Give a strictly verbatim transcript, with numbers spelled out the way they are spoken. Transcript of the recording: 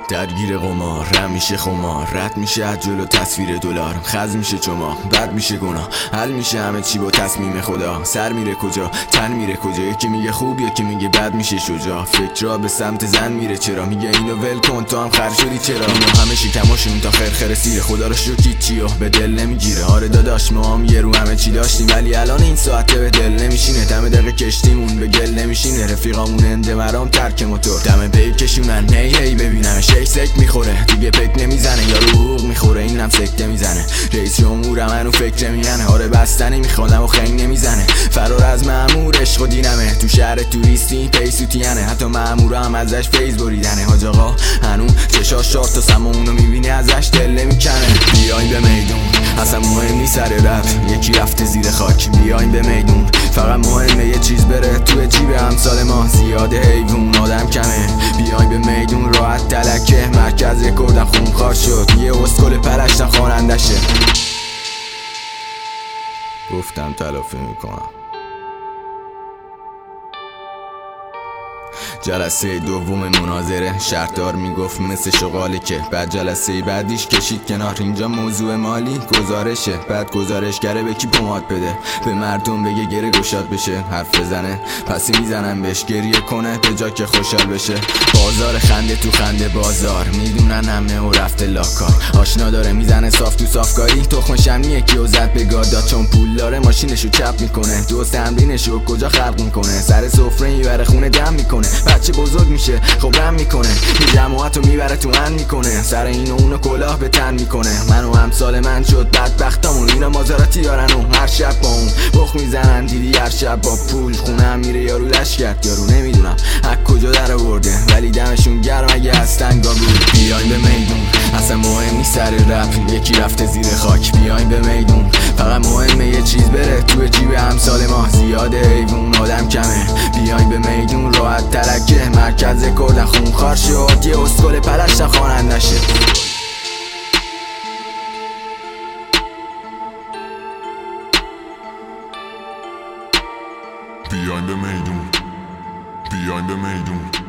درگیر قمار رم میشه خمار، رد میشه از جلو تصویر دلار، خز میشه چما بد میشه گناه، حل میشه همه چی با تصمیم خدا. سر میره کجا تن میره کجا، یکی میگه خوب یکی میگه بد میشه شجاع. فکرها به سمت زن میره چرا، میگه اینو ول کن تو هم خر شدی چرا. اینا همه شکماشون تا خرخر سیره، خدا رو شکر چیو به دل نمیگیره. آره داداش ما هم یه رو همه چی داشتیم ولی الان این ساعته به دل نمیشینه. دم دقیقه کشتیمون به گل نمیشینه، رفیقامون انده مرام ترک موتور دم پی کشونن هی هی ببینم شیک سک میخوره دیگه پک نمیزنه، یا روح میخوره اینم سکته میزنه. رئیس جمهور منو فکر میانه، آره بستنی میخوادم و خنگ نمیزنه. فرار از مامور عشق و دینمه، تو شهر توریستی پیسوتیانه، حتی مامورا هم ازش فیض بریدنه. حاج آقا هنو چشاش شارت تا سماونو میبینی ازش دل نمیکنه. بیاین به میدون اصلا مهم نیست سر رپ، یکی رفته زیر خاک. بیاین به میدون فقط مهمه یه چیز بره تو جیب امثال ما، زیاده حیوان آدم کمه. بیاین به میدون راحت تلکه، مرکز رکوردم خونخوار شد یه اسکل پلشتم خوانندشه. گفتم تلافی میکنم. جلسه دوم مناظره شرطدار میگفت مثل شغاله که، بعد جلسه بعدیش کشید کنار. اینجا موضوع مالی گزارشه، بعد گزارشگره به کی پماد بده، به مردم بگه گره گشاد بشه. حرف بزنه پسی میزنم بهش، گریه کنه به جا که خوشحال بشه. بازار خنده تو خنده بازار، میدونن همه و رفته لاکار. آشنا داره میزنه صاف تو صافکاری، تخم شمنی کیو زد به گادا. چون پول داره ماشینشو چپ میکنه، دوست تمرینشو کجا خلق میکنه. سر سفره میبره خونه دم میکنه، بچه بزرگ میشه خب رم میکنه. یه جماعتو میبره تو من میکنه، سر این و اونو کلاه به تن میکنه. من و همسال من شد بدبختامون، اینا مازاراتی دارن و هر شب با اون بخ میزنن. دیدی هر شب با پول خونه هم میره یارو لشکرت، یارو نمیدونم از کجا در آورده ولی دمشون گرم اگه هستن گابون. بیاین به میدون اصلا مهم نیست سر رپ، یکی رفته زیر خاک. بیاین به میدون فقط مهمه یه چیز بره تو جیب امثال ما، زیاده حیوان آدم کمه. بیاین به میدون راحت تلکه، مرکز رکوردم خونخوار شد یه اسکل پلشتم خوانندشه. بیاین به میدون بیاین به میدون